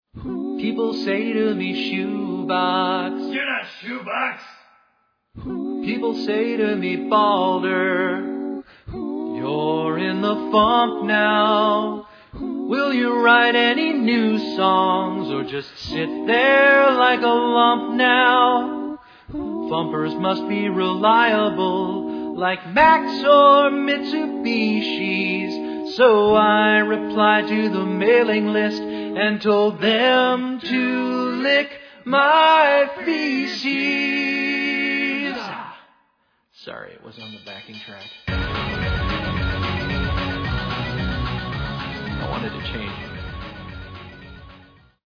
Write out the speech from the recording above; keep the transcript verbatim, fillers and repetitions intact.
People say to me, shoebox. You're not shoebox. People say to me, Balder, you're in the funk now. Will you write any new songs or just sit there like a lump now? Thumpers must be reliable like Max or Mitsubishi's. So I replied to the mailing list and told them to lick my feces. Sorry, it was on the backing track. I wanted to change it.